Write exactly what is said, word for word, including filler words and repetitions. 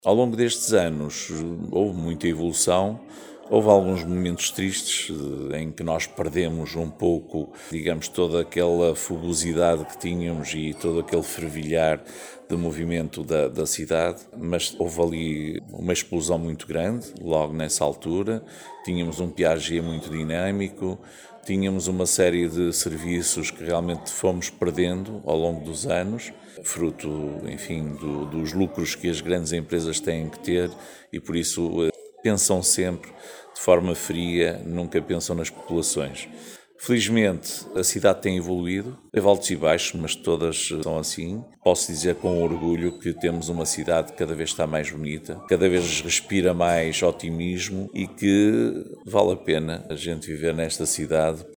Ao longo destes anos houve muita evolução, houve alguns momentos tristes em que nós perdemos um pouco, digamos, toda aquela fugosidade que tínhamos e todo aquele fervilhar de movimento da, da cidade, mas houve ali uma explosão muito grande, logo nessa altura, tínhamos um Piaget muito dinâmico, tínhamos uma série de serviços que realmente fomos perdendo ao longo dos anos, fruto, enfim, do, dos lucros que as grandes empresas têm que ter e por isso pensam sempre de forma fria, nunca pensam nas populações. Felizmente, a cidade tem evoluído, teve altos e baixos, mas todas são assim. Posso dizer com orgulho que temos uma cidade que cada vez está mais bonita, cada vez respira mais otimismo e que vale a pena a gente viver nesta cidade.